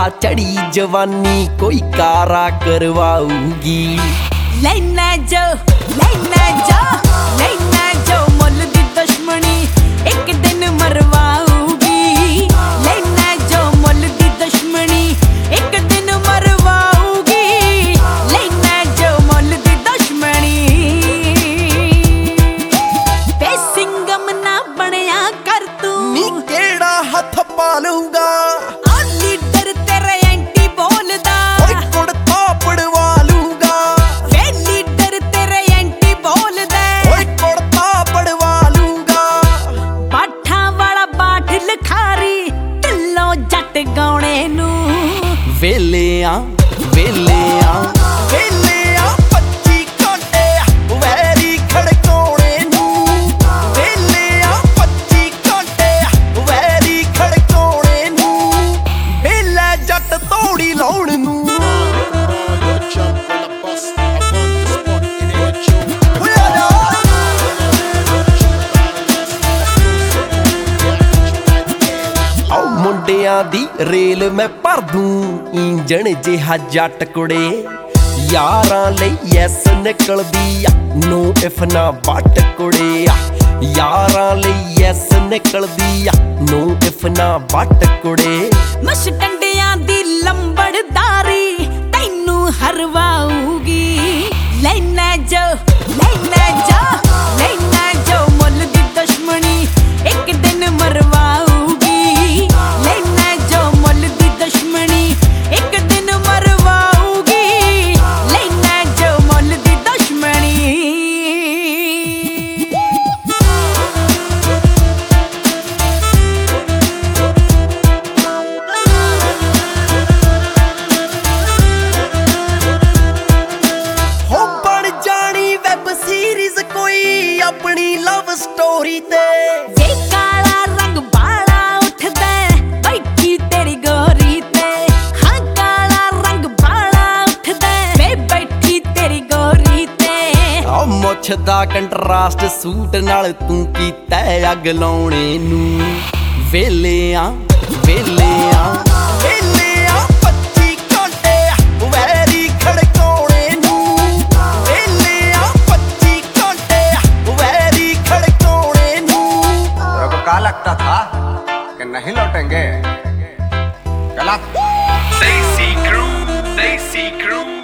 चढ़ी जवानी कोई कारा करवाऊगी। लेना जो मुल दी दुश्मनी एक दिन मरवाऊगी। लेना जो मुल दी दुश्मनी एक दिन मरवाऊगी। लेना जो मुल दी दुश्मनी बेसिंगम ना बनया कर तू नी केड़ा हथ पालूंगा लीडर तेरे एंटी बोलदा कुड़ता पड़वा लूंगा। वे लीडर तेरे एंटी बोलदा कुड़ता पड़वा लूंगा। बाठा वाला बाठ लखारी ढिल्लों जट गाने नू वेले आ 25 घंटे वैरी खड़काउने नू। वेले आ 25 घंटे वैरी खड़काउने नू। वेले जट तोड़ी लाउण नू। मुंडियां दी रेल मैं भर दूं इंजन जिहा जट कुड़े। यारां लई यस निकलदी आ नो इफ ना बट कुड़े। यारां लई यस निकलदी आ नो इफ ना बट कुड़े। मश डंडियां दी लंबड़दारी तैनू हरवाऊगी। लेना जो मुल दी दुश्मनी एक दिन मरवाऊगी। लेना जो मुल दी दुश्मनी एक दिन मरवाऊगी। लेना जो मुल दी दुश्मनी हो बन जानी वेब सीरीज कोई अपनी लव स्टोरी ते। वे काला रंग बाला उठदा बैठी तेरी गोरी ते। हाँ काला रंग बाला उठदा वे बैठी तेरी गोरी ते। आ मुੱਛ ਦਾ ਕੰਟਰਾਸਟ ਸੂਟ ਨਾਲ ਤੂੰ ਕੀਤਾ ਅੱਗ ਲਾਉਣੇ ਨੂੰ। ਵੇਲੇ ਆ 25 ਘੰਟੇ ਵੈਰੀ ਖੜਕਾउने ਨੂੰ। ਵੇਲੇ ਆ 25 ਘੰਟੇ ਵੈਰੀ ਖੜਕਾउने ਨੂੰ। तेरे को क्या लगता था कि नहीं लौटेंगे? चला They see crew